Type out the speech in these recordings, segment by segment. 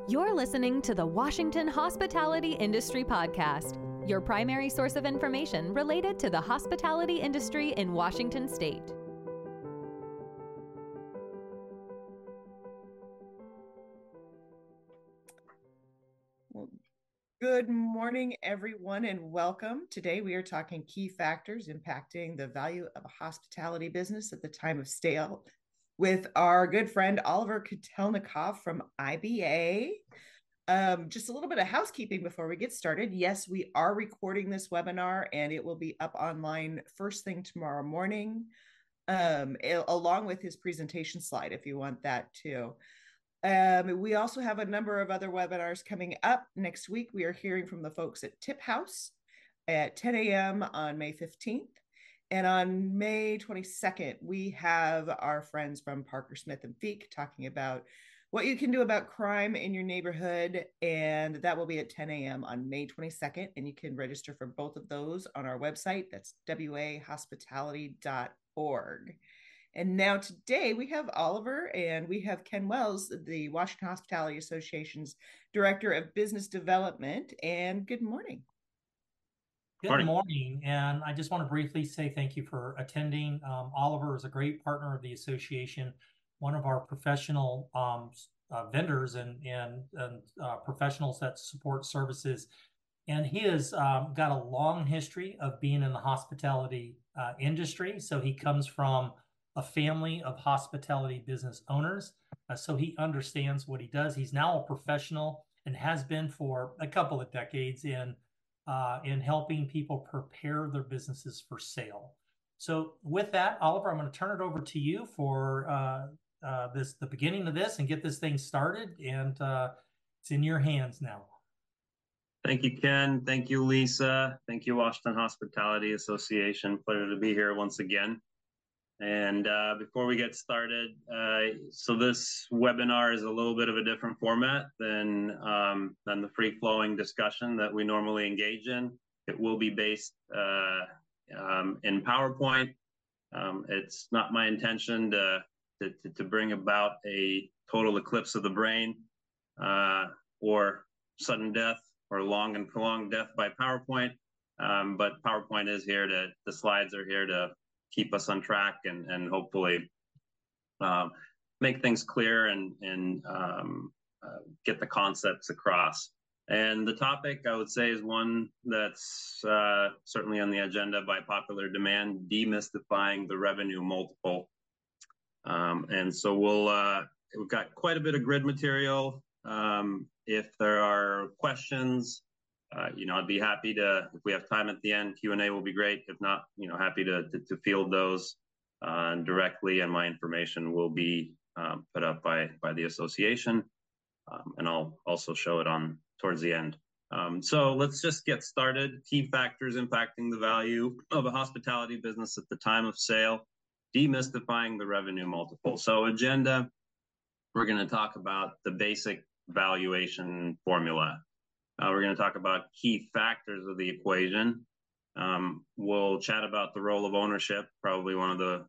You're listening to the Washington Hospitality Industry Podcast, your primary source of information related to the hospitality industry in Washington State. Good morning, everyone, and welcome. Today, we are talking key factors impacting the value of a hospitality business at the time of sale with our good friend, Oliver Kotelnikov from IBA. Just a little bit of housekeeping before we get started. Yes, we are recording this webinar, and it will be up online first thing tomorrow morning, along with his presentation slide, if you want that too. We also have a number of other webinars coming up next week. We are hearing from the folks at Tip House at 10 a.m. on May 15th. And on May 22nd, we have our friends from Parker Smith and Feek talking about what you can do about crime in your neighborhood. And that will be at 10 a.m. on May 22nd. And you can register for both of those on our website. That's wahospitality.org. And now today we have Oliver and we have Ken Wells, the Washington Hospitality Association's Director of Business Development. And good morning. Good morning. And I just want to briefly say thank you for attending. Oliver is a great partner of the association, one of our professional vendors and professionals that support services. And he has got a long history of being in the hospitality industry. So he comes from a family of hospitality business owners. So he understands what he does. He's now a professional and has been for a couple of decades in helping people prepare their businesses for sale. So with that, Oliver, I'm going to turn it over to you for the beginning of this and get this thing started. And it's in your hands now. Thank you, Ken. Thank you, Lisa. Thank you, Washington Hospitality Association. Pleasure to be here once again. And before we get started, so this webinar is a little bit of a different format than the free-flowing discussion that we normally engage in. It will be based in PowerPoint. It's not my intention to bring about a total eclipse of the brain or sudden death or long and prolonged death by PowerPoint. But PowerPoint is here the slides are here to keep us on track and hopefully make things clear and get the concepts across. And the topic, I would say, is one that's certainly on the agenda by popular demand: demystifying the revenue multiple. And so we've got quite a bit of grid material. If there are questions, I'd be happy to, if we have time at the end, Q&A will be great. If not, happy to field those directly, and my information will be put up by the association. And I'll also show it towards the end. So let's just get started. Key factors impacting the value of a hospitality business at the time of sale, demystifying the revenue multiple. So agenda, we're going to talk about the basic valuation formula. We're going to talk about key factors of the equation. We'll chat about the role of ownership, probably one of the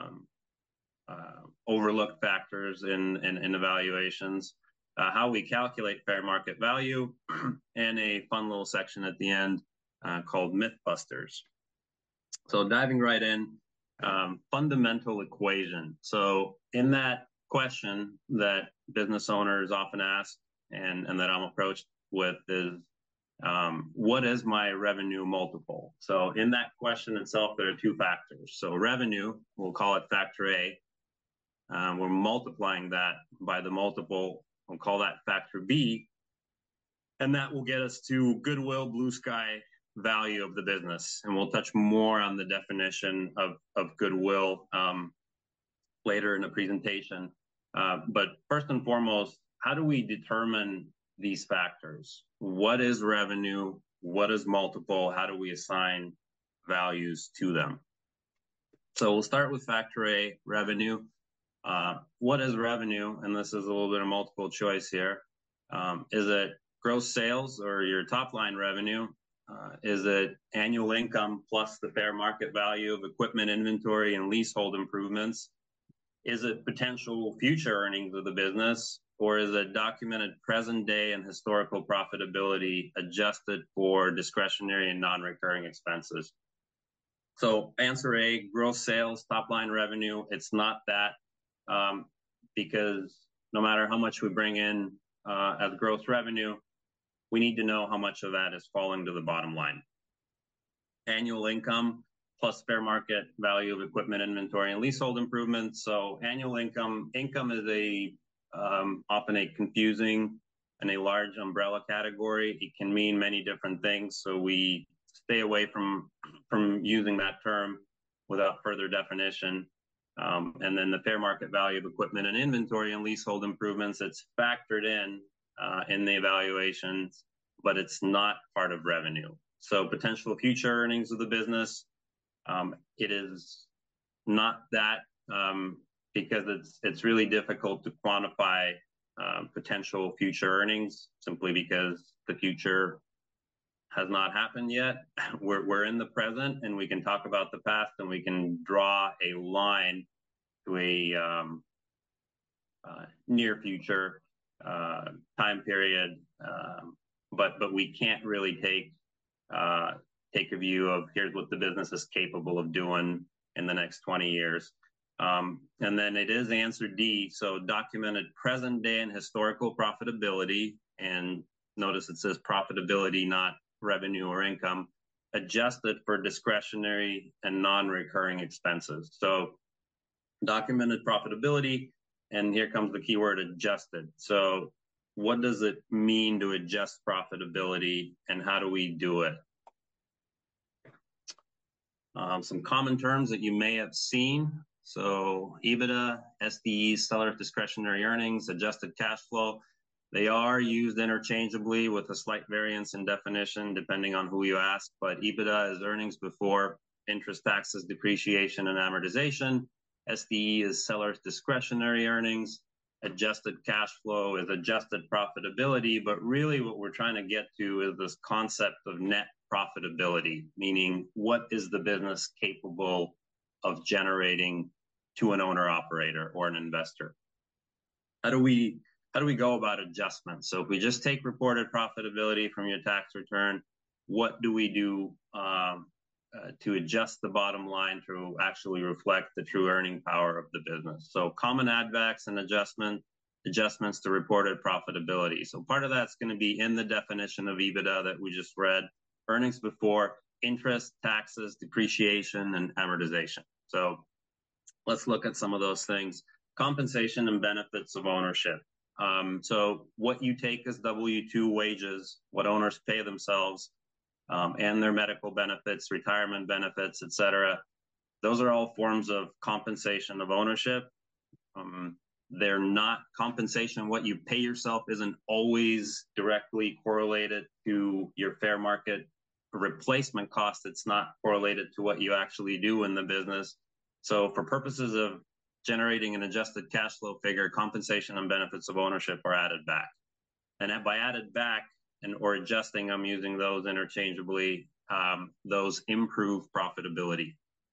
overlooked factors in evaluations, how we calculate fair market value, and a fun little section at the end called Mythbusters. So diving right in, fundamental equation. So in that question that business owners often ask and that I'm approached with is, what is my revenue multiple? So in that question itself, there are two factors. So revenue, we'll call it factor A. We're multiplying that by the multiple, we'll call that factor B. And that will get us to goodwill, blue sky value of the business. And we'll touch more on the definition of goodwill later in the presentation. But first and foremost, how do we determine these factors? What is revenue? What is multiple? How do we assign values to them? So we'll start with factor A, revenue. What is revenue? And this is a little bit of multiple choice here. Is it gross sales or your top line revenue? Is it annual income plus the fair market value of equipment inventory and leasehold improvements? Is it potential future earnings of the business? or is it documented present day and historical profitability adjusted for discretionary and non-recurring expenses? So answer A, gross sales, top line revenue, it's not that, because no matter how much we bring in as gross revenue, we need to know how much of that is falling to the bottom line. Annual income plus fair market value of equipment, inventory, and leasehold improvements. So annual income is often a confusing and a large umbrella category. It can mean many different things. So we stay away from using that term without further definition. And then the fair market value of equipment and inventory and leasehold improvements, it's factored in the evaluations, but it's not part of revenue. So potential future earnings of the business, it is not that, because it's really difficult to quantify potential future earnings simply because the future has not happened yet. We're in the present, and we can talk about the past, and we can draw a line to a near future time period, but we can't really take a view of here's what the business is capable of doing in the next 20 years. And then it is answer D, so documented present day and historical profitability, and notice it says profitability, not revenue or income, adjusted for discretionary and non-recurring expenses. So documented profitability, and here comes the keyword adjusted. So what does it mean to adjust profitability, and how do we do it? Some common terms that you may have seen. So EBITDA, SDE, seller discretionary earnings, adjusted cash flow, they are used interchangeably with a slight variance in definition depending on who you ask, but EBITDA is earnings before interest, taxes, depreciation, and amortization. SDE is seller's discretionary earnings. Adjusted cash flow is adjusted profitability, but really what we're trying to get to is this concept of net profitability, meaning what is the business capable of generating to an owner operator or an investor? How do we go about adjustments? So if we just take reported profitability from your tax return, what do we do to adjust the bottom line to actually reflect the true earning power of the business? So common add backs and adjustments to reported profitability. So part of that's going to be in the definition of EBITDA that we just read, earnings before interest, taxes, depreciation, and amortization. So let's look at some of those things. Compensation and benefits of ownership. So what you take as W-2 wages, what owners pay themselves, and their medical benefits, retirement benefits, et cetera, those are all forms of compensation of ownership. They're not compensation. What you pay yourself isn't always directly correlated to your fair market replacement cost. It's not correlated to what you actually do in the business. So for purposes of generating an adjusted cash flow figure, compensation and benefits of ownership are added back. And by added back or adjusting, I'm using those interchangeably. Those improve profitability.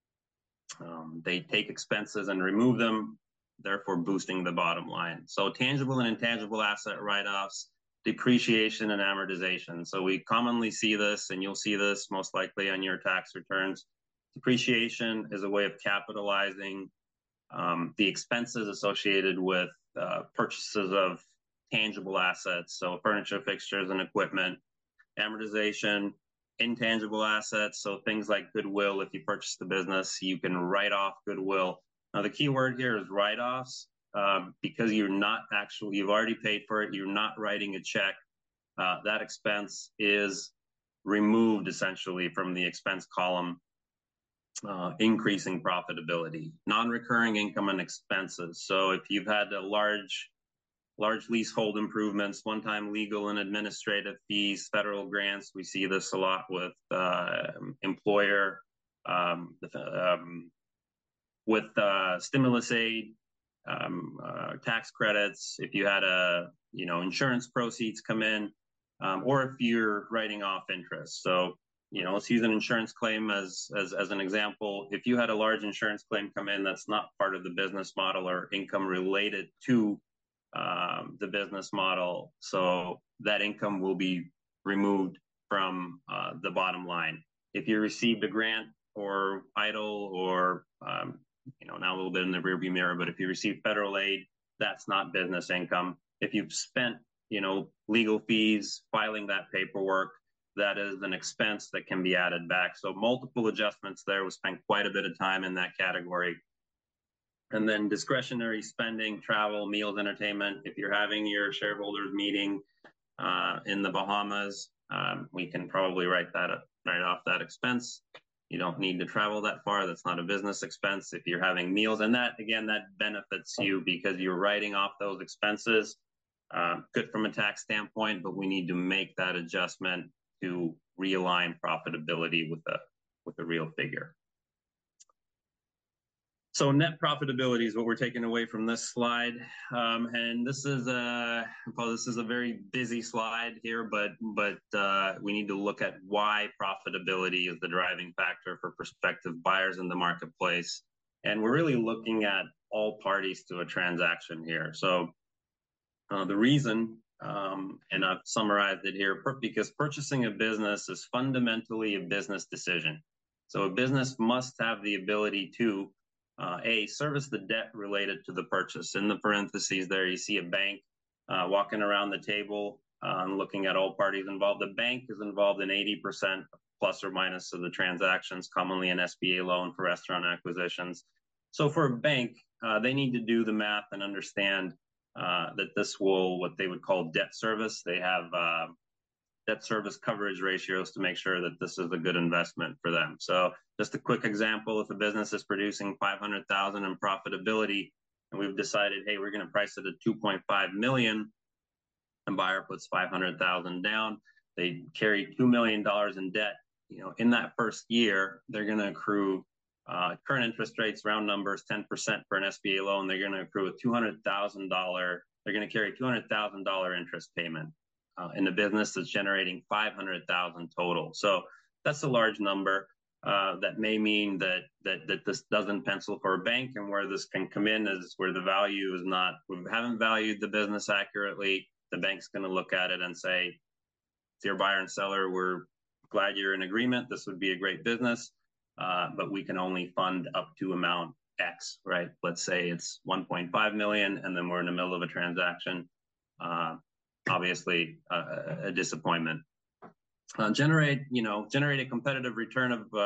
They take expenses and remove them, therefore boosting the bottom line. So tangible and intangible asset write-offs, depreciation and amortization. So we commonly see this, and you'll see this most likely on your tax returns. Depreciation is a way of capitalizing the expenses associated with purchases of tangible assets, so furniture, fixtures, and equipment. Amortization, intangible assets, so things like goodwill. If you purchase the business, you can write off goodwill. Now, the key word here is write-offs, because you've already paid for it, you're not writing a check. That expense is removed essentially from the expense column, increasing profitability. Non-recurring income and expenses. So if you've had a large leasehold improvements, one-time legal and administrative fees, federal grants, we see this a lot with employer, with stimulus aid, tax credits, if you had insurance proceeds come in, or if you're writing off interest. So, let's use an insurance claim as an example. If you had a large insurance claim come in that's not part of the business model or income related to the business model. So that income will be removed from the bottom line. If you received a grant or EIDL or, now a little bit in the rearview mirror, but if you receive federal aid, that's not business income. If you've spent, legal fees, filing that paperwork, that is an expense that can be added back. So multiple adjustments there. We spent quite a bit of time in that category. And then discretionary spending, travel, meals, entertainment. If you're having your shareholders meeting in the Bahamas, we can probably write off that expense. You don't need to travel that far. That's not a business expense. If you're having meals, and that benefits you because you're writing off those expenses. Good from a tax standpoint, but we need to make that adjustment to realign profitability with a real figure. So net profitability is what we're taking away from this slide, and this is a very busy slide here, but we need to look at why profitability is the driving factor for prospective buyers in the marketplace, and we're really looking at all parties to a transaction here. So the reason, and I've summarized it here, because purchasing a business is fundamentally a business decision. So a business must have the ability to service the debt related to the purchase. In the parentheses there, you see a bank walking around the table and looking at all parties involved. The bank is involved in 80% plus or minus of the transactions, commonly an SBA loan for restaurant acquisitions. So for a bank, they need to do the math and understand that this will, what they would call debt service. They have debt service coverage ratios to make sure that this is a good investment for them. So just a quick example, if a business is producing $500,000 in profitability and we've decided, hey, we're going to price it at $2.5 million, and buyer puts $500,000 down, they carry $2 million in debt. In that first year, they're going to accrue current interest rates, round numbers, 10% for an SBA loan. They're going to accrue a $200,000. They're going to carry $200,000 interest payment in a business that's generating $500,000 total. So that's a large number. That may mean that this doesn't pencil for a bank, and where this can come in is where the value is not. We haven't valued the business accurately. The bank's going to look at it and say, "Dear buyer and seller, we're glad you're in agreement. This would be a great business, but we can only fund up to amount X." Right? Let's say it's 1.5 million, and then we're in the middle of a transaction. Obviously, a disappointment. Generate a competitive rate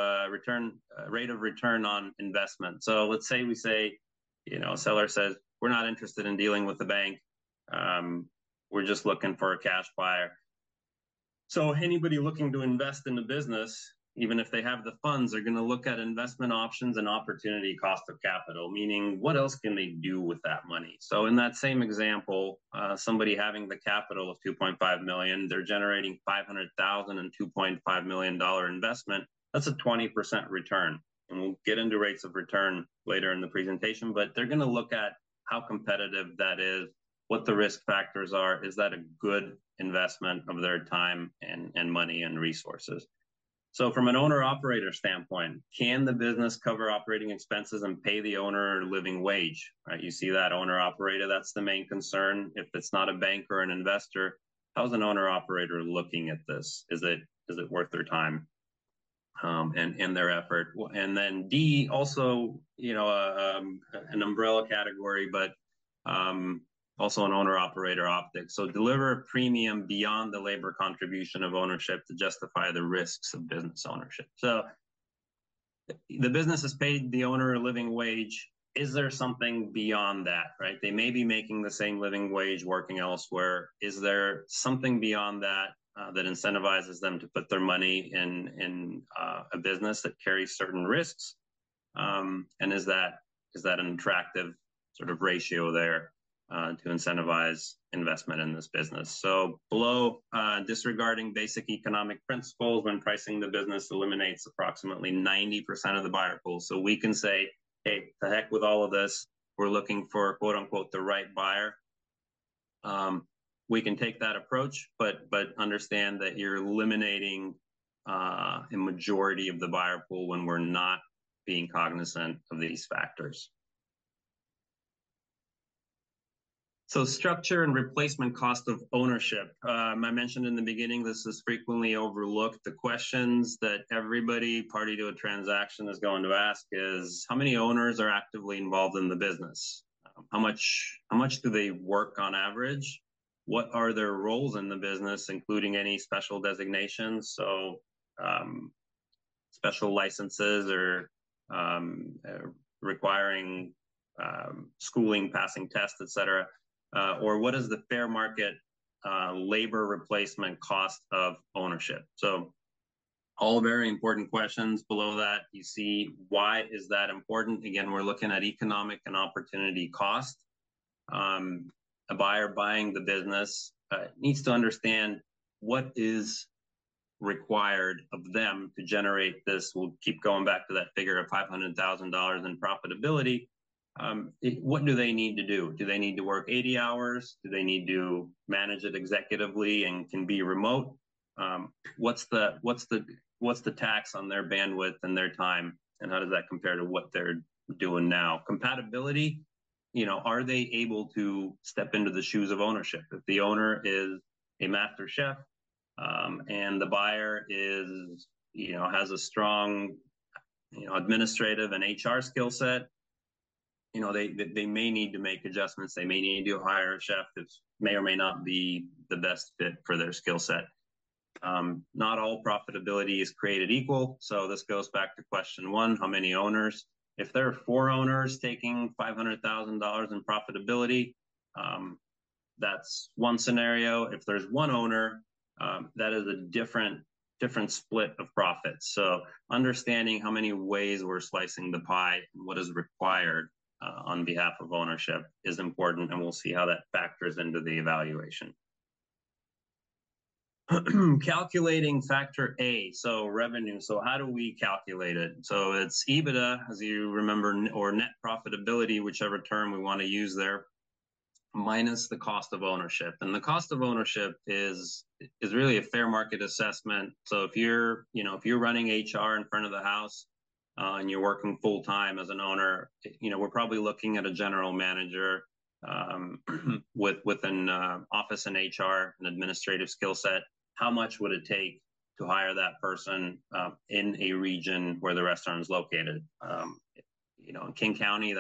of return on investment. So let's say we say, a seller says, we're not interested in dealing with the bank. We're just looking for a cash buyer. So anybody looking to invest in a business, even if they have the funds, are going to look at investment options and opportunity cost of capital, meaning what else can they do with that money? So in that same example, somebody having the capital of $2.5 million, they're generating $500,000 and $2.5 million investment. That's a 20% return. And we'll get into rates of return later in the presentation, but they're going to look at how competitive that is, what the risk factors are. Is that a good investment of their time and money and resources? So from an owner-operator standpoint, can the business cover operating expenses and pay the owner a living wage? Right? You see that owner-operator, that's the main concern. If it's not a bank or an investor, how's an owner-operator looking at this? Is it worth their time and their effort? And then D, also, an umbrella category, but also an owner-operator optic. So deliver a premium beyond the labor contribution of ownership to justify the risks of business ownership. So the business has paid the owner a living wage. Is there something beyond that, right? They may be making the same living wage working elsewhere. Is there something beyond that that incentivizes them to put their money in a business that carries certain risks? And is that an attractive sort of ratio there to incentivize investment in this business? So below, disregarding basic economic principles when pricing the business eliminates approximately 90% of the buyer pool. So we can say, hey, the heck with all of this. We're looking for, quote unquote, the right buyer. We can take that approach, but understand that you're eliminating a majority of the buyer pool when we're not being cognizant of these factors. So structure and replacement cost of ownership. I mentioned in the beginning, this is frequently overlooked. The questions that everybody party to a transaction is going to ask is, how many owners are actively involved in the business? How much do they work on average? What are their roles in the business, including any special designations? So special licenses or requiring schooling, passing tests, etc. Or what is the fair market labor replacement cost of ownership? So all very important questions. Below that, you see, why is that important? Again, we're looking at economic and opportunity cost. A buyer buying the business needs to understand what is required of them to generate this. We'll keep going back to that figure of $500,000 in profitability. What do they need to do? Do they need to work 80 hours? Do they need to manage it executively and can be remote? What's the tax on their bandwidth and their time, and how does that compare to what they're doing now? Compatibility, are they able to step into the shoes of ownership? If the owner is a master chef and the buyer is, has a strong, administrative and HR skill set, they may need to make adjustments. They may need to hire a chef that may or may not be the best fit for their skill set. Not all profitability is created equal. So this goes back to question one, how many owners? If there are 4 owners taking $500,000 in profitability, that's one scenario. If there's 1 owner, that is a different split of profits. So understanding how many ways we're slicing the pie and what is required on behalf of ownership is important, and we'll see how that factors into the evaluation. Calculating factor A, so revenue. So how do we calculate it? So it's EBITDA, as you remember, or net profitability, whichever term we want to use there, minus the cost of ownership. And the cost of ownership is really a fair market assessment. So if you're running HR in front of the house and you're working full time as an owner, we're probably looking at a general manager with an office and HR and administrative skill set. How much would it take to hire that person in a region where the restaurant is located? In King County,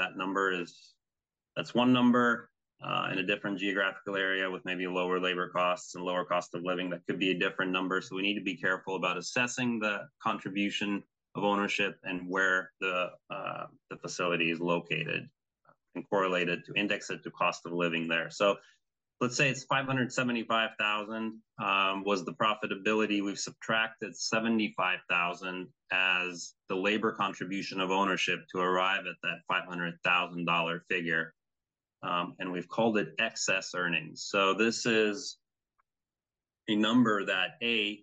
that's one number. In a different geographical area with maybe lower labor costs and lower cost of living, that could be a different number. So we need to be careful about assessing the contribution of ownership and where the facility is located and correlate it to index it to cost of living there. So let's say it's 575,000 was the profitability. We've subtracted 75,000 as the labor contribution of ownership to arrive at that $500,000 figure. And we've called it excess earnings. So this is a number that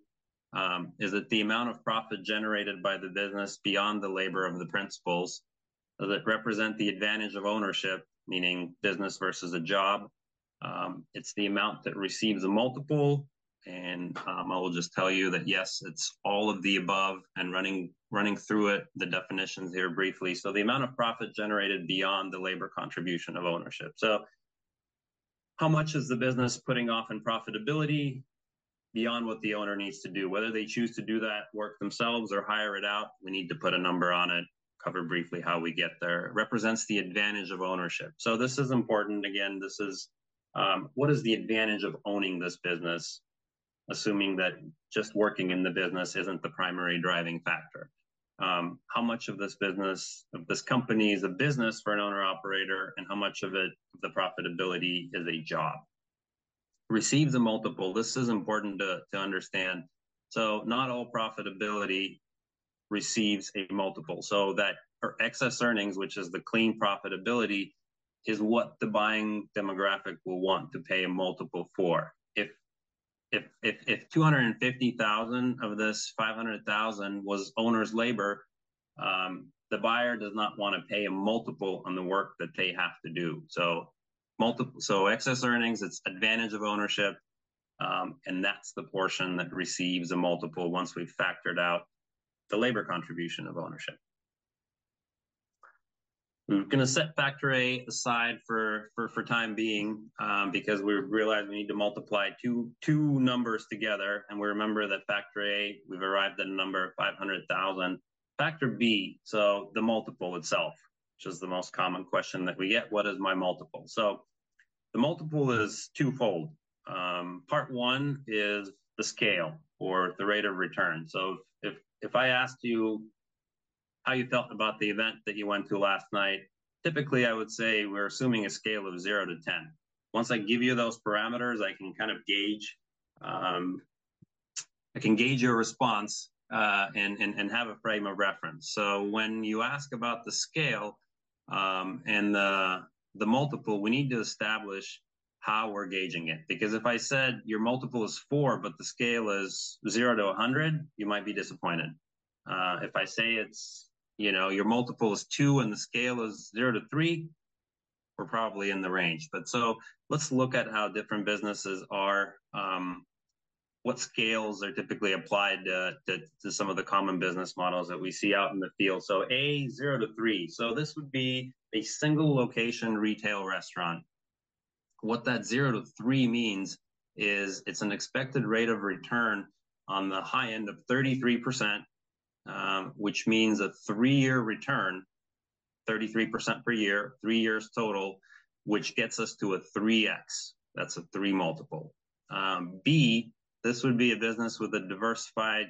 is that the amount of profit generated by the business beyond the labor of the principals that represent the advantage of ownership, meaning business versus a job. It's the amount that receives a multiple. And I will just tell you that, yes, it's all of the above, and running through it, the definitions here briefly. So the amount of profit generated beyond the labor contribution of ownership. So how much is the business putting off in profitability beyond what the owner needs to do? Whether they choose to do that work themselves or hire it out, we need to put a number on it. Cover briefly how we get there. It represents the advantage of ownership. So this is important. Again, this is what is the advantage of owning this business, assuming that just working in the business isn't the primary driving factor. How much of this company is a business for an owner operator, and how much of it, the profitability, is a job? Receives a multiple. This is important to understand. So not all profitability receives a multiple. So that for excess earnings, which is the clean profitability, is what the buying demographic will want to pay a multiple for. If 250,000 of this 500,000 was owner's labor, the buyer does not want to pay a multiple on the work that they have to do. So excess earnings, it's advantage of ownership, and that's the portion that receives a multiple once we've factored out the labor contribution of ownership. We're going to set factor A aside for time being, because we realize we need to multiply two numbers together, and we remember that factor A, we've arrived at a number of 500,000. Factor B, so the multiple itself, which is the most common question that we get. What is my multiple? So the multiple is twofold. Part one is the scale, or the rate of return. So if I asked you how you felt about the event that you went to last night, typically I would say we're assuming a scale of 0 to 10. Once I give you those parameters, I can kind of gauge, your response and have a frame of reference. So when you ask about the scale and the multiple, we need to establish how we're gauging it. Because if I said your multiple is 4, but the scale is 0 to 100, you might be disappointed. If I say it's, your multiple is 2 and the scale is 0 to 3, we're probably in the range. But so let's look at how different businesses are, what scales are typically applied to some of the common business models that we see out in the field. So A, 0 to 3. So this would be a single location retail restaurant. What that 0 to 3 means is it's an expected rate of return on the high end of 33%, which means a 3-year return, 33% per year, 3 years total, which gets us to a 3x. That's a 3 multiple. B, this would be a business with a diversified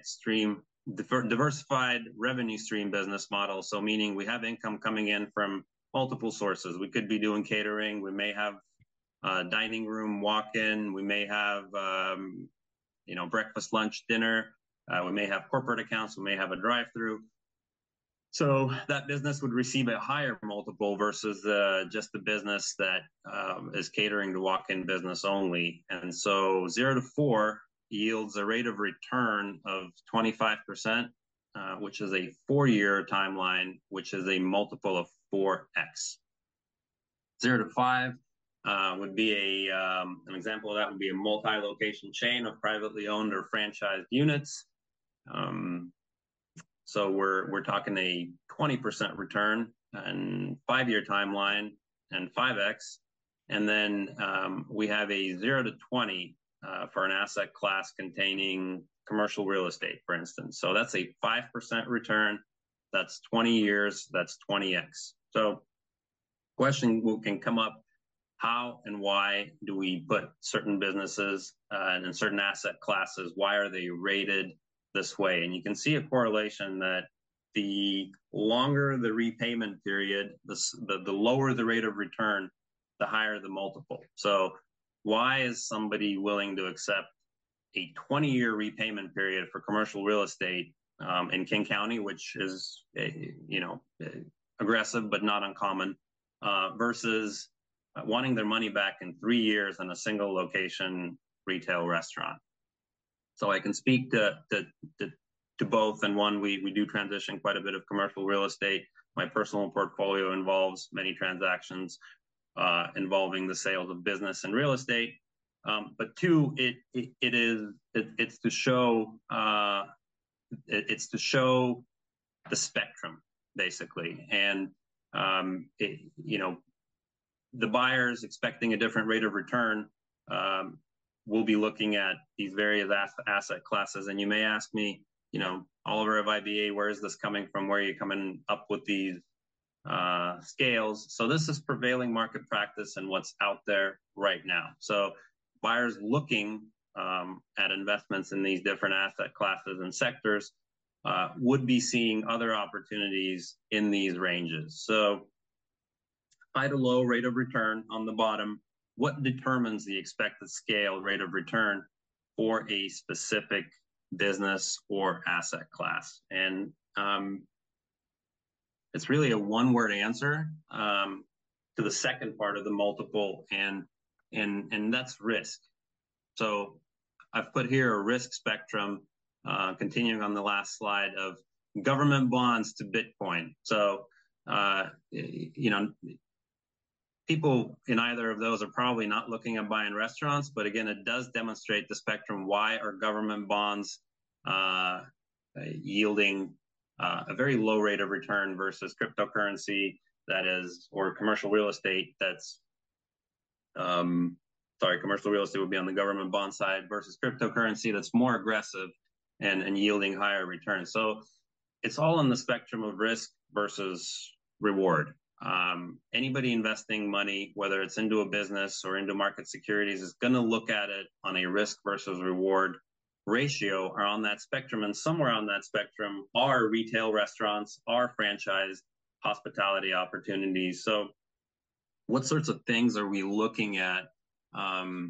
revenue stream business model. So meaning we have income coming in from multiple sources. We could be doing catering. We may have dining room walk-in. We may have, breakfast, lunch, dinner. We may have corporate accounts. We may have a drive-through. So that business would receive a higher multiple versus just the business that is catering to walk-in business only. And so 0 to 4 yields a rate of return of 25%, which is a 4-year timeline, which is a multiple of 4x. 0 to 5 would be an example of that would be a multi-location chain of privately owned or franchised units. So we're talking a 20% return and 5-year timeline and 5x. And then we have a 0 to 20 for an asset class containing commercial real estate, for instance. So that's a 5% return. That's 20 years. That's 20x. So question can come up, how and why do we put certain businesses and certain asset classes, why are they rated this way? And you can see a correlation that the longer the repayment period, the lower the rate of return, the higher the multiple. So why is somebody willing to accept a 20-year repayment period for commercial real estate in King County, which is, aggressive but not uncommon, versus wanting their money back in 3 years in a single location retail restaurant? So I can speak to both. And one, we do transition quite a bit of commercial real estate. My personal portfolio involves many transactions involving the sales of business and real estate. But two, it's to show the spectrum basically, and the buyers expecting a different rate of return will be looking at these various asset classes. And you may ask me, Oliver of IBA, where is this coming from? Where are you coming up with these scales? So this is prevailing market practice and what's out there right now. So buyers looking at investments in these different asset classes and sectors would be seeing other opportunities in these ranges. So high to low rate of return on the bottom. What determines the expected scale rate of return for a specific business or asset class? And it's really a one-word answer to the second part of the multiple, and that's risk. So I've put here a risk spectrum, continuing on the last slide, of government bonds to Bitcoin. So people in either of those are probably not looking at buying restaurants, but again, it does demonstrate the spectrum. Why are government bonds yielding a very low rate of return versus cryptocurrency that is, or commercial real estate that's, commercial real estate would be on the government bond side versus cryptocurrency that's more aggressive and yielding higher returns. So it's all on the spectrum of risk versus reward. Anybody investing money, whether it's into a business or into market securities, is going to look at it on a risk versus reward ratio, or on that spectrum. And somewhere on that spectrum are retail restaurants, are franchise hospitality opportunities. So what sorts of things are we looking at when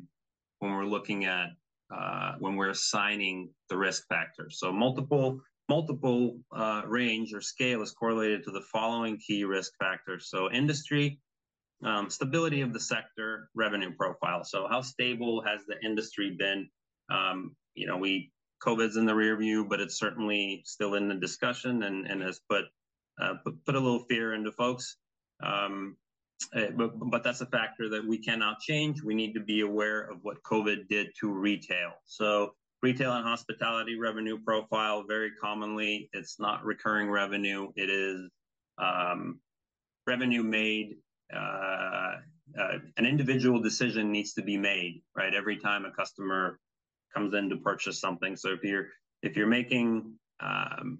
we're assigning the risk factors? So multiple range or scale is correlated to the following key risk factors. So industry, stability of the sector, revenue profile. So how stable has the industry been? COVID's in the rear view, but it's certainly still in the discussion and has put a little fear into folks. But that's a factor that we cannot change. We need to be aware of what COVID did to retail. So retail and hospitality revenue profile, very commonly, it's not recurring revenue. It is revenue made. An individual decision needs to be made, right? Every time a customer comes in to purchase something. So if you're making $1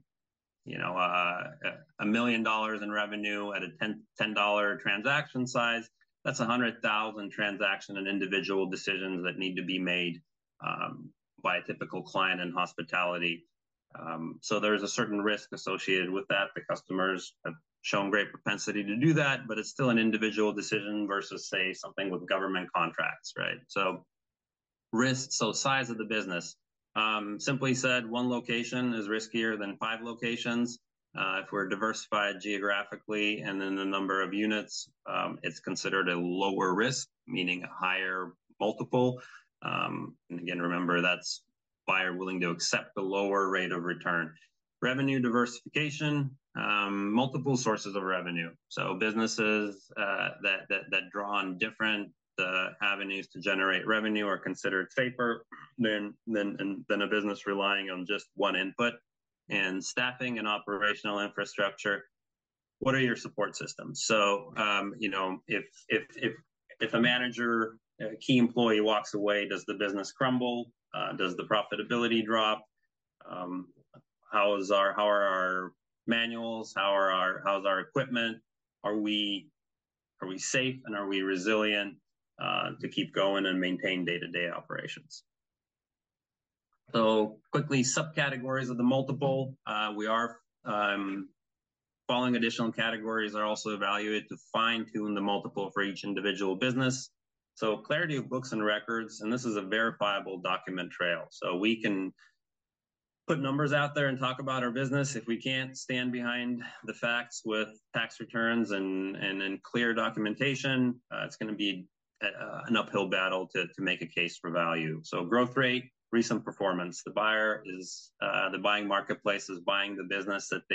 million in revenue at a $10 transaction size, that's 100,000 transaction and individual decisions that need to be made by a typical client in hospitality. So there's a certain risk associated with that. The customers have shown great propensity to do that, but it's still an individual decision versus, say, something with government contracts, right? So risk, so size of the business. Simply said, one location is riskier than 5 locations. If we're diversified geographically and then the number of units, it's considered a lower risk, meaning a higher multiple. And again, remember, that's buyer willing to accept the lower rate of return. Revenue diversification, multiple sources of revenue. So businesses that draw on different avenues to generate revenue are considered safer than a business relying on just one input. And staffing and operational infrastructure. What are your support systems? So if a manager, a key employee walks away, does the business crumble? Does the profitability drop? How are our manuals? How's our equipment? Are we safe and are we resilient to keep going and maintain day-to-day operations? So quickly, subcategories of the multiple. We are following additional categories are also evaluated to fine-tune the multiple for each individual business. So clarity of books and records, and this is a verifiable document trail. So we can put numbers out there and talk about our business. If we can't stand behind the facts with tax returns and clear documentation, it's going to be an uphill battle to make a case for value. So growth rate, recent performance. The buyer is the buying marketplace is buying the business that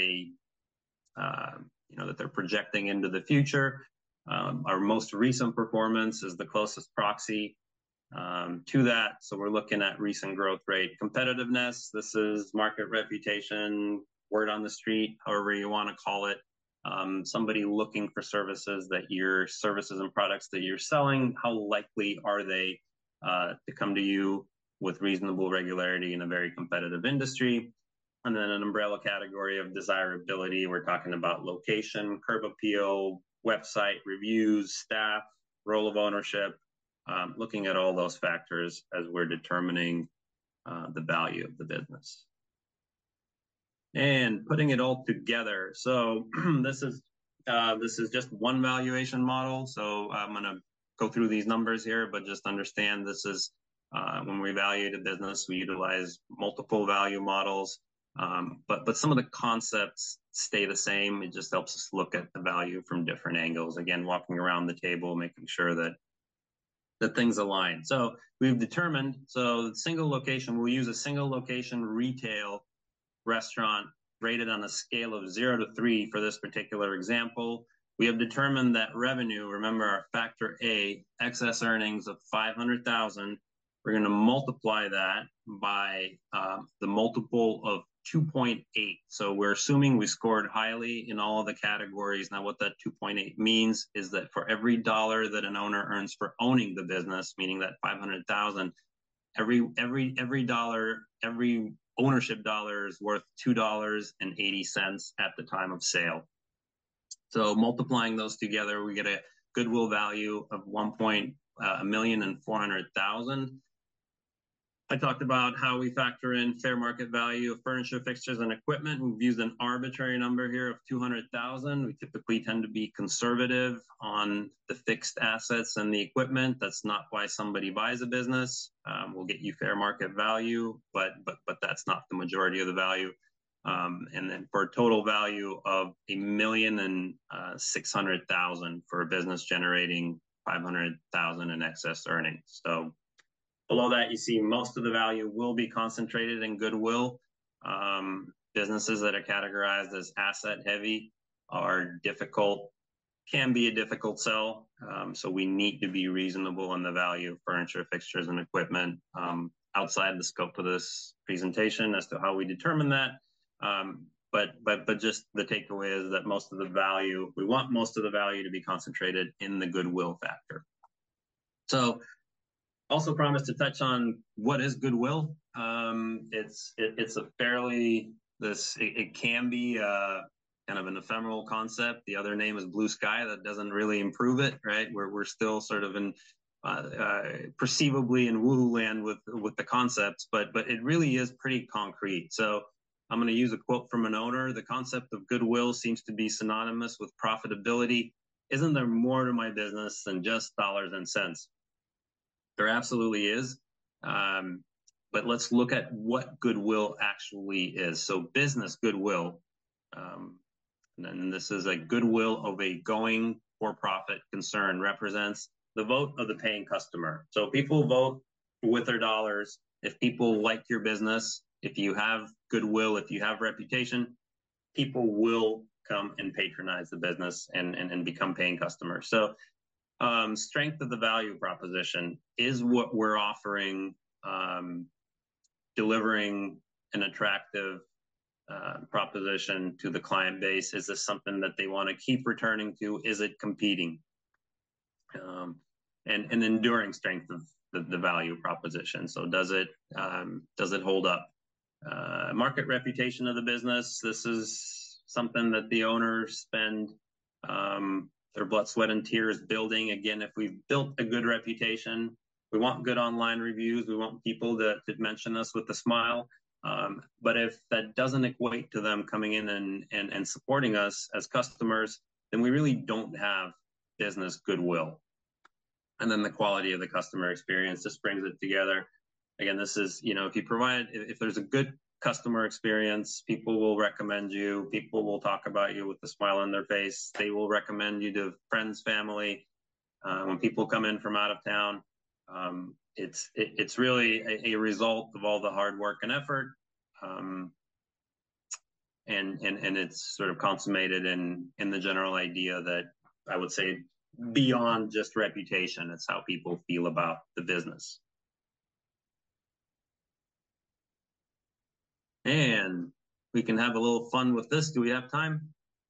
that they're projecting into the future. Our most recent performance is the closest proxy to that. So we're looking at recent growth rate. Competitiveness, this is market reputation, word on the street, however you want to call it. Somebody looking for services and products that you're selling, how likely are they to come to you with reasonable regularity in a very competitive industry? And then an umbrella category of desirability. We're talking about location, curb appeal, website reviews, staff, role of ownership, looking at all those factors as we're determining the value of the business. And putting it all together. So this is just one valuation model. So I'm going to go through these numbers here, but just understand this is when we evaluate a business, we utilize multiple value models. But some of the concepts stay the same. It just helps us look at the value from different angles. Again, walking around the table, making sure that things align. So we've determined, single location, we'll use a single location retail restaurant rated on a scale of 0 to 3 for this particular example. We have determined that revenue, remember our factor A, excess earnings of $500,000 we're going to multiply that by the multiple of 2.8. So we're assuming we scored highly in all of the categories. Now, what that 2.8 means is that for every dollar that an owner earns for owning the business, meaning that 500,000, every dollar, every ownership dollar is worth $2.80 at the time of sale. So multiplying those together, we get a goodwill value of $1,400,000. I talked about how we factor in fair market value of furniture, fixtures, and equipment. We've used an arbitrary number here of 200,000. We typically tend to be conservative on the fixed assets and the equipment. That's not why somebody buys a business. We'll get you fair market value, but that's not the majority of the value. And then for a total value of $1,600,000 for a business generating 500,000 in excess earnings. So below that, you see most of the value will be concentrated in goodwill. Businesses that are categorized as asset heavy are difficult, can be a difficult sell. So we need to be reasonable in the value of furniture, fixtures, and equipment outside the scope of this presentation as to how we determine that. But just the takeaway is that most of the value, we want most of the value to be concentrated in the goodwill factor. So also promised to touch on what is goodwill. It's a fairly, it can be kind of an ephemeral concept. The other name is blue sky. That doesn't really improve it, right? We're still sort of in perceivably in woohoo land with the concepts, but it really is pretty concrete. So I'm going to use a quote from an owner. The concept of goodwill seems to be synonymous with profitability. Isn't there more to my business than just dollars and cents? There absolutely is. But let's look at what goodwill actually is. So business goodwill, and this is a goodwill of a going for-profit concern, represents the vote of the paying customer. So people vote with their dollars. If people like your business, if you have goodwill, if you have reputation, people will come and patronize the business and become paying customers. So strength of the value proposition is what we're offering, delivering an attractive proposition to the client base. Is this something that they want to keep returning to? Is it competing? And enduring strength of the value proposition. So does it hold up? Market reputation of the business. This is something that the owners spend their blood, sweat, and tears building. Again, if we've built a good reputation, we want good online reviews. We want people to mention us with a smile. But if that doesn't equate to them coming in and supporting us as customers, then we really don't have business goodwill. And then the quality of the customer experience just brings it together. Again, this is, if there's a good customer experience, people will recommend you. People will talk about you with a smile on their face. They will recommend you to friends, family. When people come in from out of town, it's really a result of all the hard work and effort, and it's sort of consummated in the general idea that I would say beyond just reputation, it's how people feel about the business. And we can have a little fun with this. Do we have time?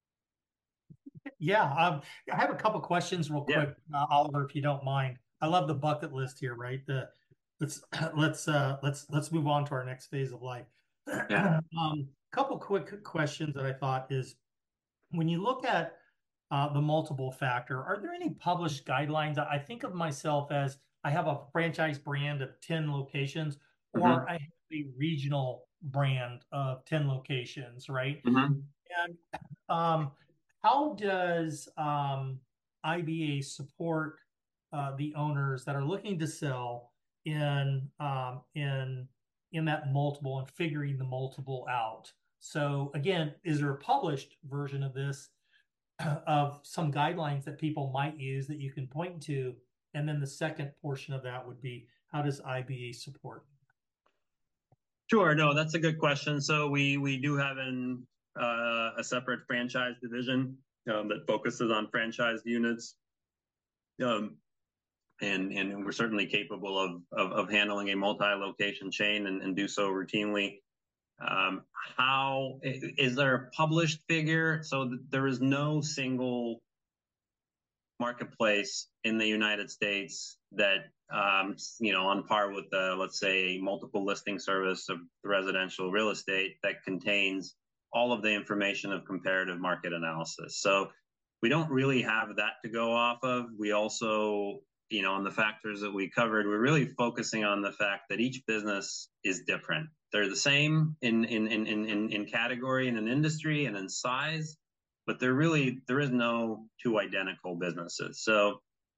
Yeah, I have a couple questions real quick, Oliver, if you don't mind. I love the bucket list here, right? Let's move on to our next phase of life. Yeah. Couple quick questions that I thought is, when you look at the multiple factor, are there any published guidelines? I think of myself as I have a franchise brand of 10 locations, or I have a regional brand of 10 locations, right? And how does IBA support the owners that are looking to sell in that multiple and figuring the multiple out? So again, is there a published version of this, of some guidelines that people might use that you can point to? And then the second portion of that would be, how does IBA support? Sure. No, that's a good question. So we do have a separate franchise division that focuses on franchised units. And and we're certainly capable of handling a multi-location chain and do so routinely. How is there a published figure? So there is no single marketplace in the United States that on par with let's say multiple listing service of residential real estate that contains all of the information of comparative market analysis. So we don't really have that to go off of. We also, on the factors that we covered, we're really focusing on the fact that each business is different. They're the same in category and in industry and in size, but there is no two identical businesses. So,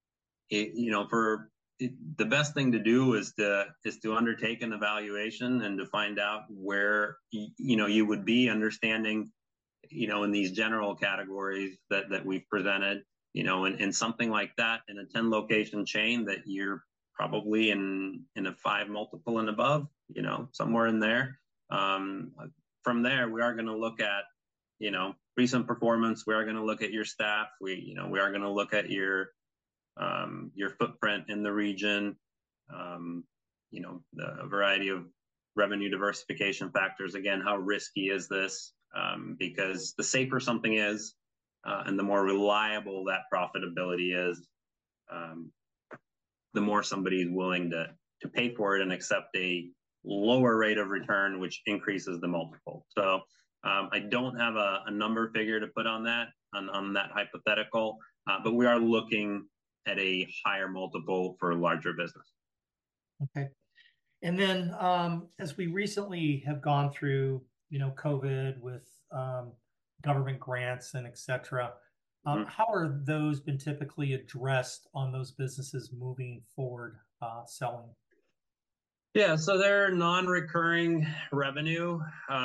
the best thing to do is to undertake an evaluation and to find out where you would be understanding, in these general categories that we've presented, in something like that in a 10 location chain that you're probably in a 5 multiple and above, somewhere in there. From there, we are going to look at, recent performance. We are going to look at your staff. We are going to look at your footprint in the region, the variety of revenue diversification factors. Again, how risky is this? Because the safer something is, and the more reliable that profitability is, the more somebody is willing to pay for it and accept a lower rate of return, which increases the multiple. So I don't have a number figure to put on that hypothetical, but we are looking at a higher multiple for larger business. Okay. And then as we recently have gone through, COVID with government grants and et cetera, how are those been typically addressed on those businesses moving forward selling? Yeah, so they're non-recurring revenue.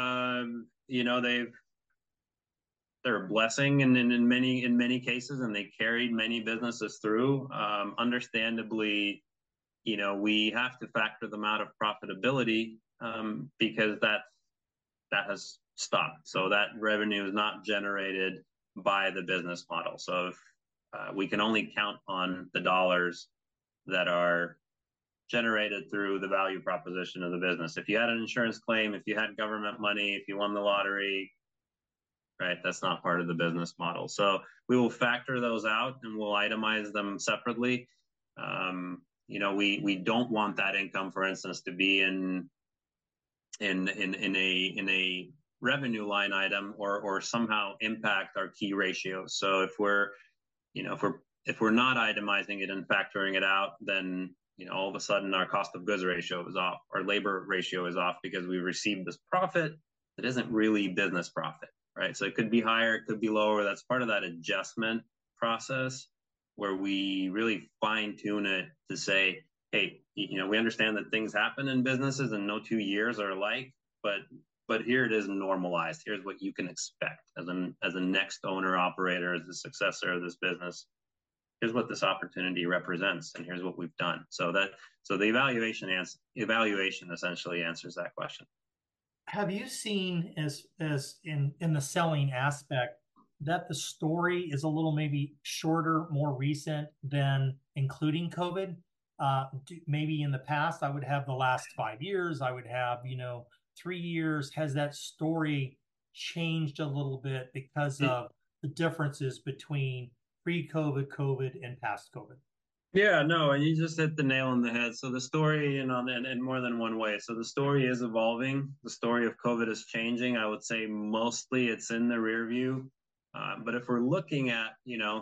They're a blessing in many cases, and they carried many businesses through. Understandably, we have to factor them out of profitability because that has stopped. So that revenue is not generated by the business model. So if we can only count on the dollars that are generated through the value proposition of the business. If you had an insurance claim, if you had government money, if you won the lottery, right, that's not part of the business model. So we will factor those out and we'll itemize them separately. We don't want that income, for instance, to be in a revenue line item or somehow impact our key ratios. So if we're not itemizing it and factoring it out, then all of a sudden our cost of goods ratio is off, our labor ratio is off because we received this profit that isn't really business profit, right? So it could be higher, it could be lower. That's part of that adjustment process where we really fine tune it to say, hey, we understand that things happen in businesses and no 2 years are alike, but here it is normalized. Here's what you can expect as a next owner operator, as a successor of this business. Here's what this opportunity represents, and here's what we've done. So the evaluation essentially answers that question. Have you seen as in the selling aspect that the story is a little maybe shorter, more recent than including COVID? Maybe in the past, I would have the last 5 years. I would have 3 years. Has that story changed a little bit because of the differences between pre-COVID, COVID, and past COVID? Yeah, no, and you just hit the nail on the head. So the story, in more than one way. So the story is evolving. The story of COVID is changing. I would say mostly it's in the rear view. But if we're looking at,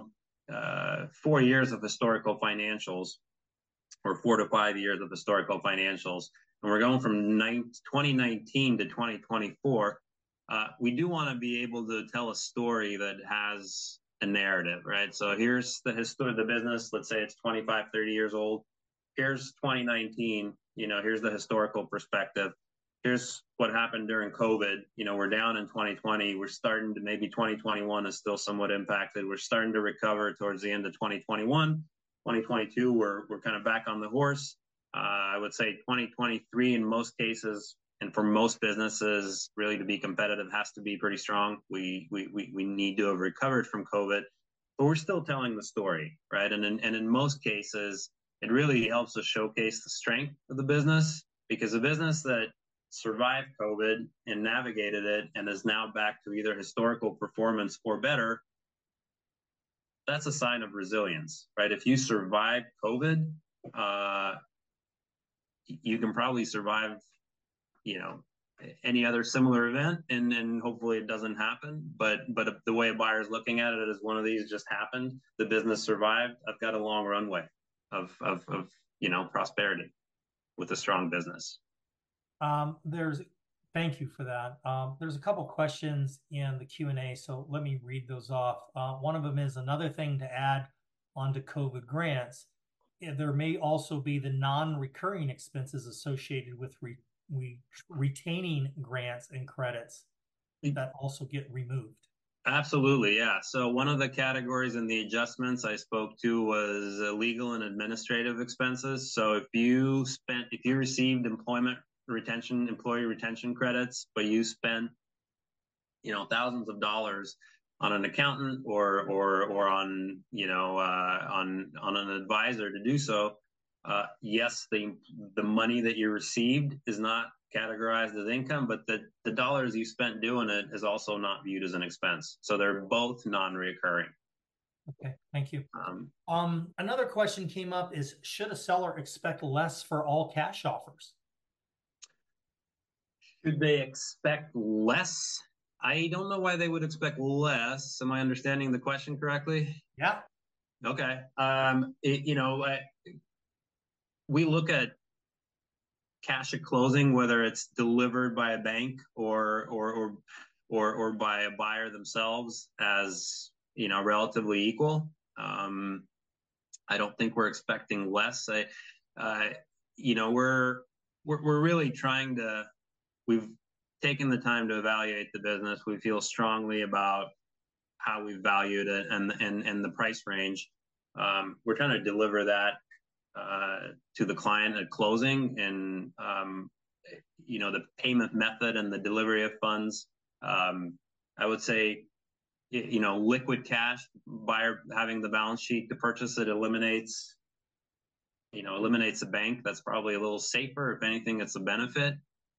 4 years of historical financials, or 4 to 5 years of historical financials, and we're going from 2019 to 2024, we do want to be able to tell a story that has a narrative, right? So here's the history of the business. Let's say it's 25, 30 years old. Here's 2019, here's the historical perspective. Here's what happened during COVID. We're down in 2020. We're starting to, maybe 2021 is still somewhat impacted. We're starting to recover towards the end of 2021. 2022, we're kind of back on the horse. I would say 2023 in most cases, and for most businesses, really to be competitive has to be pretty strong. We need to have recovered from COVID, but we're still telling the story, right? And in most cases, it really helps us showcase the strength of the business, because a business that survived COVID and navigated it and is now back to either historical performance or better, that's a sign of resilience, right? If you survive COVID, you can probably survive, any other similar event, and hopefully it doesn't happen. But the way a buyer is looking at it is, one of these just happened, the business survived, I've got a long runway of prosperity with a strong business. Thank you for that. There's a couple questions in the Q&A, so let me read those off. One of them is, another thing to add onto COVID grants, there may also be the non-recurring expenses associated with retaining grants and credits that also get removed. Absolutely, yeah. So one of the categories in the adjustments I spoke to was legal and administrative expenses. So if you received employee retention credits, but you spent, thousands of dollars on an accountant or on an advisor to do so, yes, the money that you received is not categorized as income, but the dollars you spent doing it is also not viewed as an expense. So they're both non-recurring. Okay, thank you. Another question came up is, should a seller expect less for all cash offers? Should they expect less? I don't know why they would expect less. Am I understanding the question correctly? Yeah. Okay. We look at cash at closing, whether it's delivered by a bank or by a buyer themselves, as relatively equal. I don't think we're expecting less. We're really trying to. We've taken the time to evaluate the business. We feel strongly about how we valued it and the price range. We're trying to deliver that to the client at closing, and the payment method and the delivery of funds. I would say, liquid cash, buyer having the balance sheet to purchase it eliminates the bank. That's probably a little safer. If anything, it's a benefit.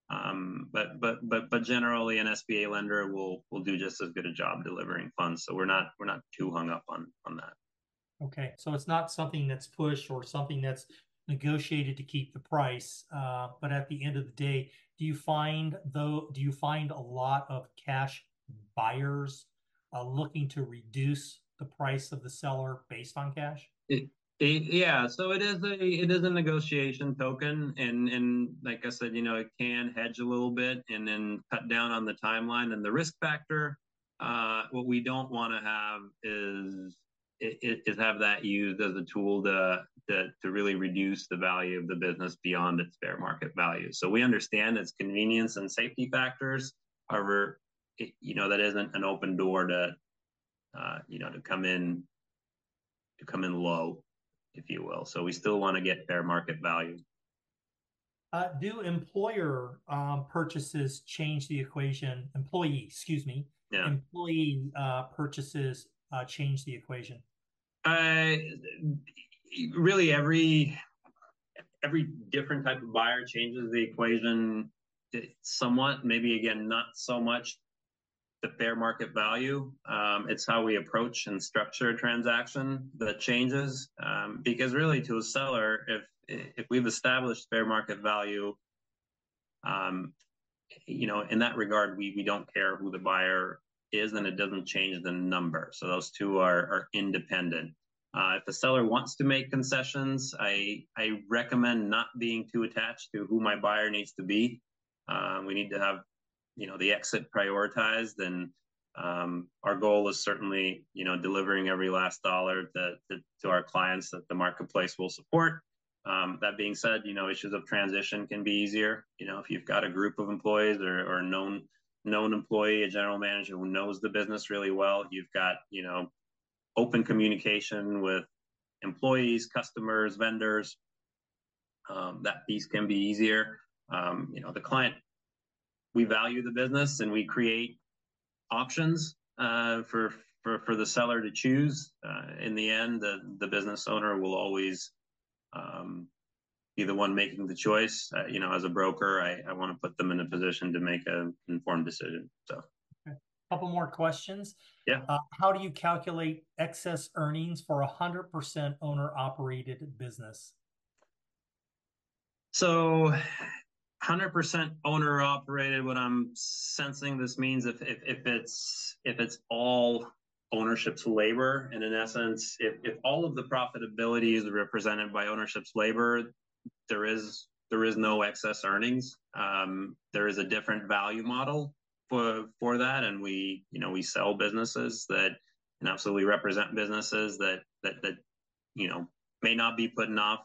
But generally, an SBA lender will do just as good a job delivering funds. So we're not too hung up on that. Okay, so it's not something that's pushed or something that's negotiated to keep the price. But at the end of the day, do you find a lot of cash buyers looking to reduce the price of the seller based on cash? Yeah, so it is a negotiation token, and like I said, it can hedge a little bit and then cut down on the timeline and the risk factor. What we don't want to have is have that used as a tool to really reduce the value of the business beyond its fair market value. So we understand its convenience and safety factors. However, that isn't an open door to come in low, if you will. So we still want to get fair market value. Do employer purchases change the equation? Employee purchases change the equation? Really, every different type of buyer changes the equation somewhat. Maybe, again, not so much the fair market value. It's how we approach and structure a transaction that changes. Because really, to a seller, if we've established fair market value, in that regard, we don't care who the buyer is, and it doesn't change the number. So those two are independent. If the seller wants to make concessions, I recommend not being too attached to who my buyer needs to be. We need to have the exit prioritized, and our goal is certainly delivering every last dollar to our clients that the marketplace will support. That being said, issues of transition can be easier. If you've got a group of employees or a known employee, a general manager who knows the business really well, you've got open communication with employees, customers, vendors. That piece can be easier. The client, we value the business and we create options for the seller to choose. In the end, the business owner will always be the one making the choice. As a broker, I want to put them in a position to make an informed decision. So, okay. Couple more questions. Yeah. How do you calculate excess earnings for 100% owner-operated business? So, 100% owner-operated. What I'm sensing this means if it's all ownership's labor, and in essence, if all of the profitability is represented by ownership's labor, there is no excess earnings. There is a different value model for that, and we sell businesses that and absolutely represent businesses that may not be putting off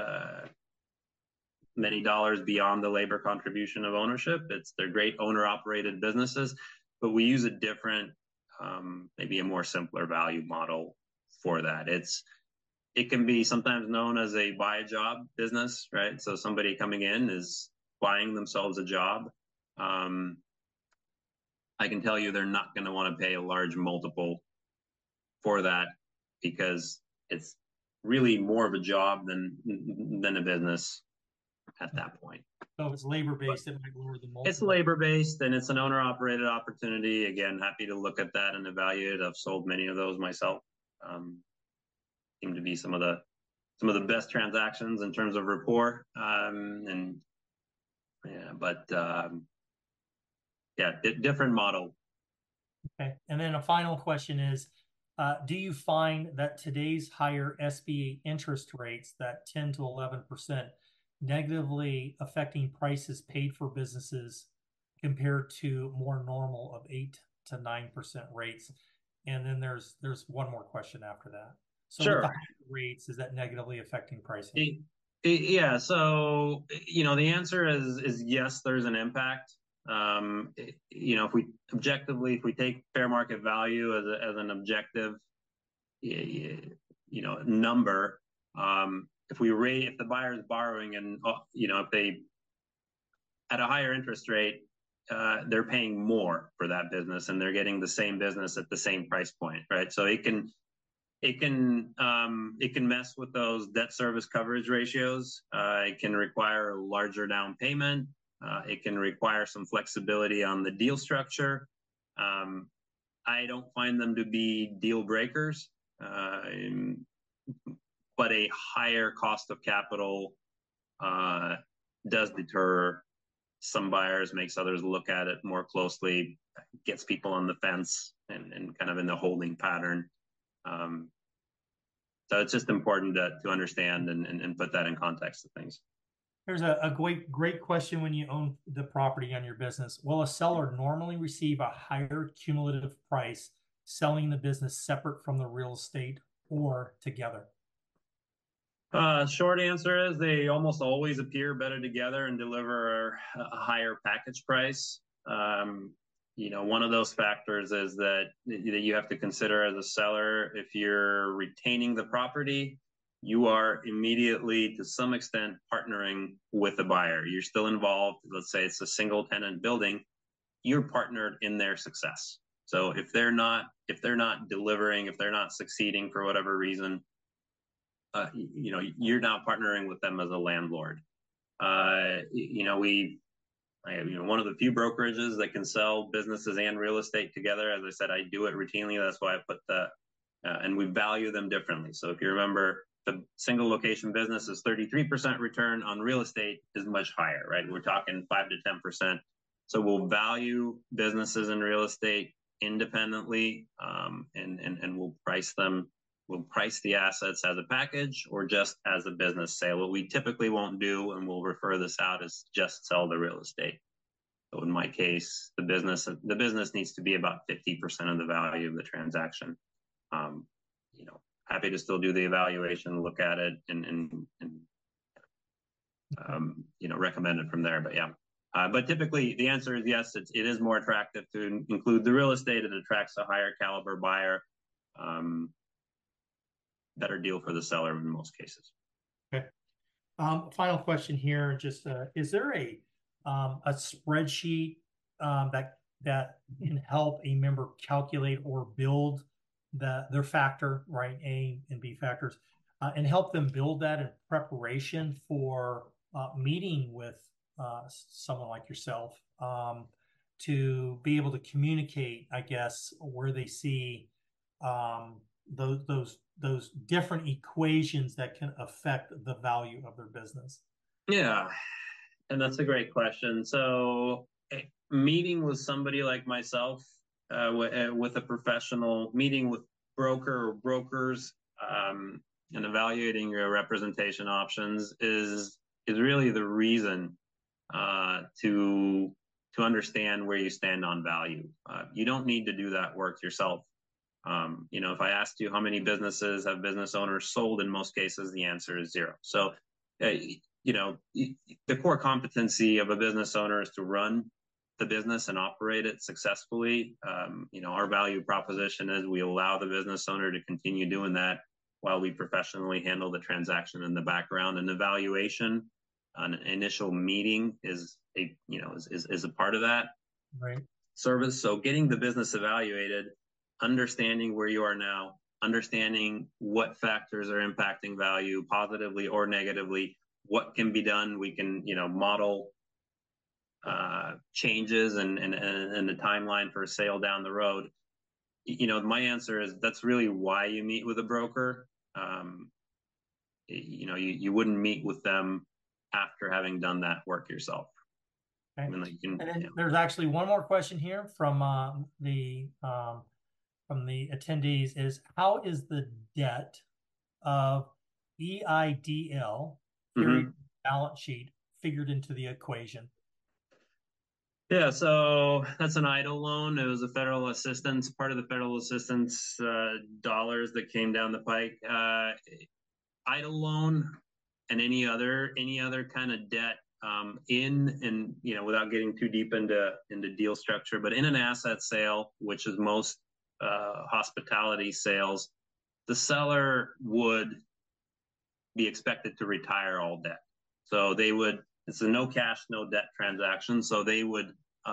many dollars beyond the labor contribution of ownership. They're great owner operated businesses, but we use a different, maybe a more simpler value model for that. It can be sometimes known as a buy a job business, right? So somebody coming in is buying themselves a job. I can tell you they're not going to want to pay a large multiple for that because it's really more of a job than a business at that point. So if it's labor-based, it might lower the multiple. It's labor-based and it's an owner-operated opportunity. Again, happy to look at that and evaluate. I've sold many of those myself. Seem to be some of the best transactions in terms of rapport. Different model. Okay, and then a final question is, do you find that today's higher SBA interest rates, that 10 to 11%, negatively affecting prices paid for businesses compared to more normal of 8 to 9% rates? And then there's one more question after that. So sure. With the higher rates, is that negatively affecting pricing? Yeah. So, the answer is yes, there's an impact. If we take fair market value as an objective, number, if the buyer is borrowing and, if they at a higher interest rate, they're paying more for that business and they're getting the same business at the same price point, right? So it can mess with those debt service coverage ratios. It can require a larger down payment. It can require some flexibility on the deal structure. I don't find them to be deal breakers, but a higher cost of capital does deter some buyers, makes others look at it more closely, gets people on the fence and kind of in the holding pattern. So it's just important to understand and put that in context of things. There's a great question when you own the property on your business. Will a seller normally receive a higher cumulative price selling the business separate from the real estate or together? Short answer is they almost always appear better together and deliver a higher package price. One of those factors is that you have to consider as a seller, if you're retaining the property, you are immediately, to some extent, partnering with the buyer. You're still involved. Let's say it's a single tenant building. You're partnered in their success. So if they're not delivering, if they're not succeeding for whatever reason, you're now partnering with them as a landlord. One of the few brokerages that can sell businesses and real estate together. As I said, I do it routinely. That's why I put and we value them differently. So if you remember, the single location business is 33% return on real estate is much higher, right? We're talking 5 to 10%. So we'll value businesses in real estate independently, and we'll price them. We'll price the assets as a package or just as a business sale. What we typically won't do, and we'll refer this out, is just sell the real estate. So in my case, the business needs to be about 50% of the value of the transaction. Happy to still do the evaluation, look at it, and recommend it from there. But yeah. But typically the answer is yes, it is more attractive to include the real estate. It attracts a higher caliber buyer. Better deal for the seller in most cases. Okay. Final question here. Just is there a spreadsheet that can help a member calculate or build their factor, right? A and B factors, and help them build that in preparation for meeting with someone like yourself, to be able to communicate, I guess, where they see those different equations that can affect the value of their business? Yeah, and that's a great question. So, meeting with somebody like myself, with a professional, meeting with broker or brokers, and evaluating your representation options is really the reason to understand where you stand on value. You don't need to do that work yourself. If I asked you how many businesses have business owners sold, in most cases, the answer is 0. So, the core competency of a business owner is to run the business and operate it successfully. Our value proposition is we allow the business owner to continue doing that while we professionally handle the transaction in the background. And evaluation, an initial meeting is a part of that service. So getting the business evaluated, understanding where you are now, understanding what factors are impacting value positively or negatively, what can be done. We can, model changes and the timeline for a sale down the road. My answer is that's really why you meet with a broker. You wouldn't meet with them after having done that work yourself. Okay. And then there's actually one more question here from the attendees: is how is the debt of EIDL balance sheet figured into the equation? Yeah, so that's an EIDL loan. It was a federal assistance, part of the federal assistance dollars that came down the pike. EIDL loan and any other kind of debt, without getting too deep into deal structure, but in an asset sale, which is most hospitality sales, the seller would be expected to retire all debt. So it's a no cash, no debt transaction. So they would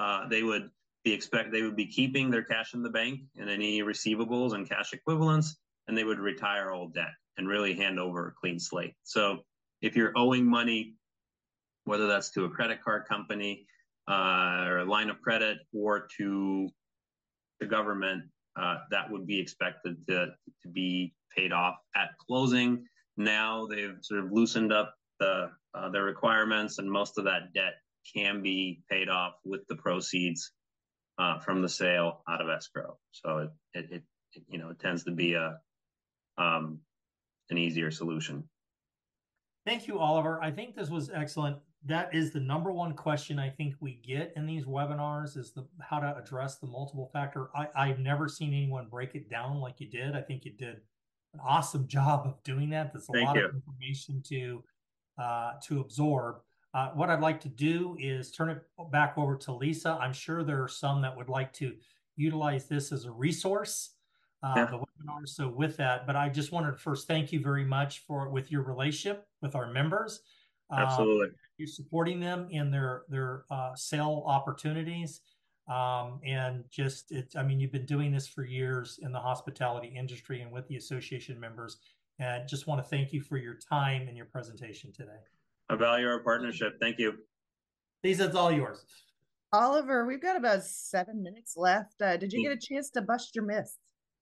be keeping their cash in the bank and any receivables and cash equivalents, and they would retire all debt and really hand over a clean slate. So if you're owing money, whether that's to a credit card company or a line of credit or to the government, that would be expected to be paid off at closing. Now they've sort of loosened up the requirements, and most of that debt can be paid off with the proceeds from the sale out of escrow. So it tends to be an easier solution. Thank you, Oliver. I think this was excellent. That is the number one question I think we get in these webinars, is how to address the multiple factor. I've never seen anyone break it down like you did. I think you did an awesome job of doing that. That's a lot of information to absorb. What I'd like to do is turn it back over to Lisa. I'm sure there are some that would like to utilize this as a resource, the webinar. So with that, but I just wanted to first thank you very much with your relationship with our members. Absolutely. You're supporting them in their sale opportunities. And you've been doing this for years in the hospitality industry and with the association members. And just want to thank you for your time and your presentation today. I value our partnership. Thank you. Lisa, it's all yours. Oliver, we've got about 7 minutes left. Did you get a chance to bust your myths?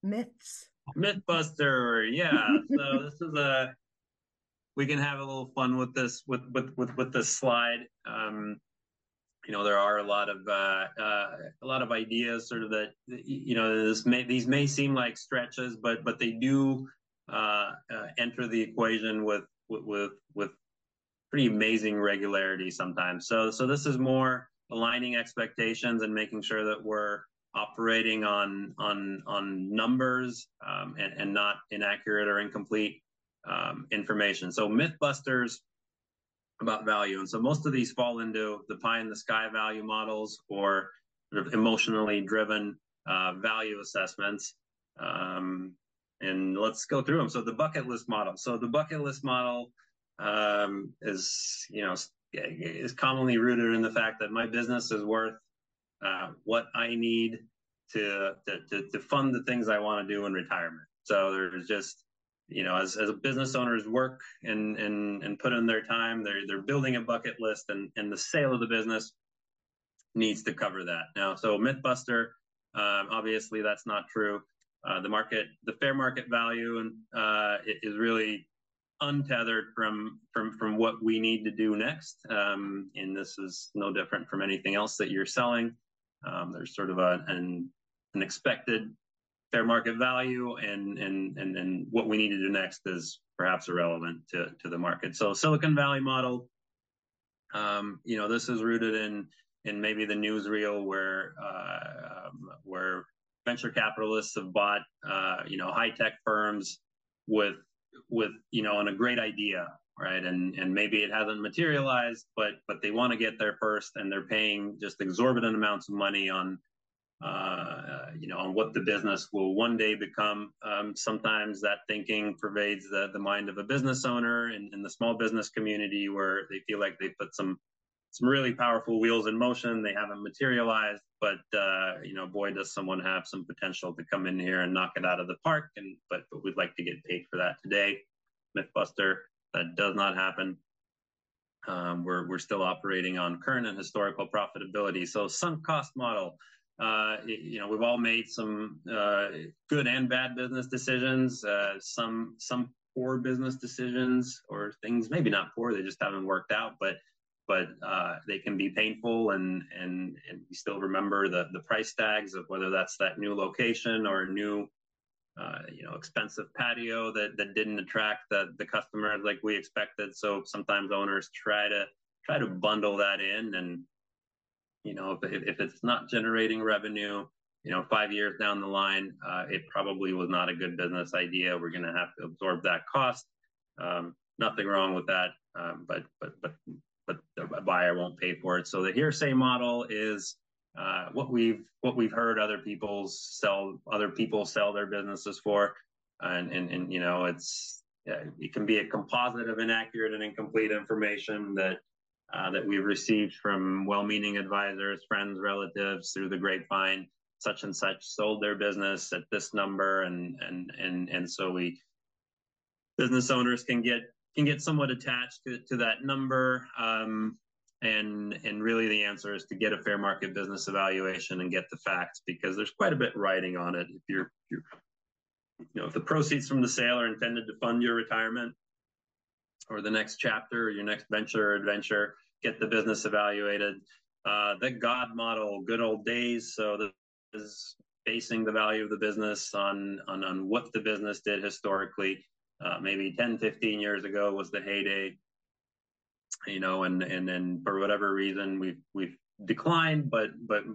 Mythbuster, yeah. So this is we can have a little fun with this with this slide. There are a lot of ideas, sort of that these may seem like stretches, but they do enter the equation with pretty amazing regularity sometimes. So this is more aligning expectations and making sure that we're operating on numbers and not inaccurate or incomplete information. So Mythbusters about value. And so most of these fall into the pie in the sky value models, or sort of emotionally driven value assessments. And let's go through them. So the bucket list model. So the bucket list model is commonly rooted in the fact that my business is worth what I need to fund the things I want to do in retirement. So there's just as business owners work and put in their time, they're building a bucket list, and the sale of the business needs to cover that. Now, so Mythbuster, obviously that's not true. The fair market value is really untethered from what we need to do next. And this is no different from anything else that you're selling. There's sort of an expected fair market value, and what we need to do next is perhaps irrelevant to the market. So Silicon Valley model, this is rooted in maybe the newsreel where venture capitalists have bought high tech firms with on a great idea, right? And maybe it hasn't materialized, but they want to get there first, and they're paying just exorbitant amounts of money on what the business will one day become. Sometimes that thinking pervades the mind of a business owner in the small business community, where they feel like they put some really powerful wheels in motion. They haven't materialized, but boy, does someone have some potential to come in here and knock it out of the park. But we'd like to get paid for that today. Mythbuster, that does not happen. We're still operating on current and historical profitability. So sunk cost model. We've all made some good and bad business decisions. Some poor business decisions, or things maybe not poor, they just haven't worked out, but they can be painful, and we still remember the price tags of whether that's that new location or a new expensive patio that didn't attract the customers like we expected. So sometimes owners try to bundle that in, and if it's not generating revenue 5 years down the line, it probably was not a good business idea. We're going to have to absorb that cost. Nothing wrong with that, but the buyer won't pay for it. So the hearsay model is what we've heard other people sell their businesses for, and it can be a composite of inaccurate and incomplete information that we've received from well-meaning advisors, friends, relatives through the grapevine. Such and such sold their business at this number, and so business owners can get somewhat attached to that number. And really the answer is to get a fair market business evaluation and get the facts, because there's quite a bit riding on it. If the proceeds from the sale are intended to fund your retirement or the next chapter or your next venture or adventure, get the business evaluated. The God model, good old days. So this is basing the value of the business on what the business did historically. Maybe 10, 15 years ago was the heyday, and then for whatever reason we've declined, but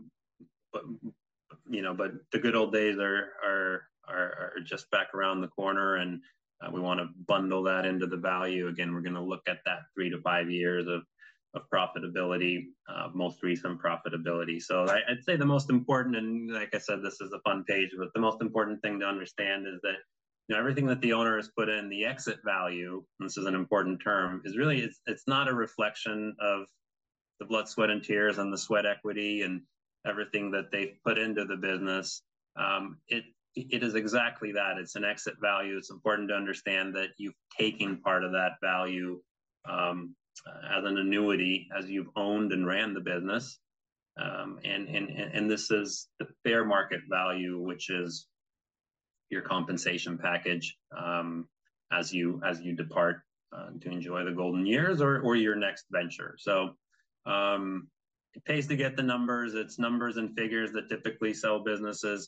the good old days are just back around the corner, and we want to bundle that into the value. Again, we're going to look at that 3 to 5 years of profitability, most recent profitability. So I'd say the most important, and like I said, this is a fun page, but the most important thing to understand is that everything that the owner has put in, the exit value, and this is an important term, is really, it's not a reflection of the blood, sweat, and tears and the sweat equity and everything that they've put into the business. It is exactly that. It's an exit value. It's important to understand that you've taken part of that value as an annuity as you've owned and ran the business. And this is the fair market value, which is your compensation package as you depart to enjoy the golden years or your next venture. So it pays to get the numbers. It's numbers and figures that typically sell businesses.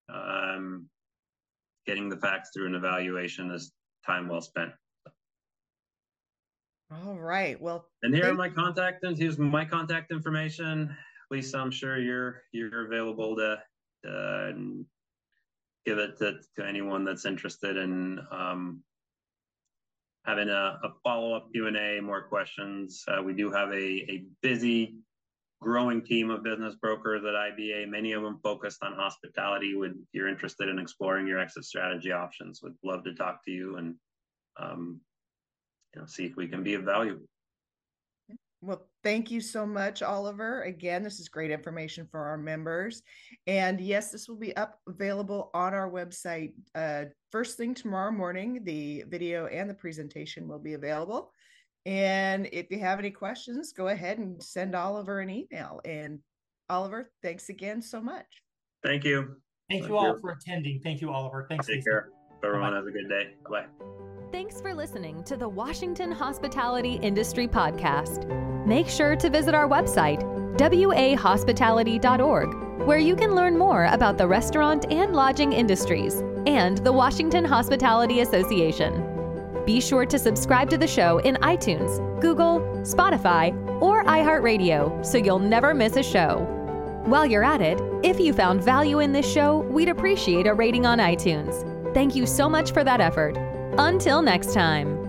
Getting the facts through an evaluation is time well spent. All right. Well, and here's my contact information. Lisa, I'm sure you're available to give it to anyone that's interested in having a follow-up Q&A, more questions. We do have a busy, growing team of business brokers at IBA, many of them focused on hospitality. If you're interested in exploring your exit strategy options, would love to talk to you and see if we can be of value. Well, Thank you so much, Oliver. Again, this is great information for our members. And yes, this will be available on our website first thing tomorrow morning. The video and the presentation will be available. And if you have any questions, go ahead and send Oliver an email. And Oliver, thanks again so much. Thank you. Thank you all for attending. Thank you, Oliver. Thanks, Take Lisa. care. Everyone, Bye-bye. have a good day. Bye. Thanks for listening to the Washington Hospitality Industry Podcast. Make sure to visit our website, wahospitality.org, where you can learn more about the restaurant and lodging industries and the Washington Hospitality Association. Be sure to subscribe to the show in iTunes, Google, Spotify, or iHeartRadio so you'll never miss a show. While you're at it, if you found value in this show, we'd appreciate a rating on iTunes. Thank you so much for that effort. Until next time.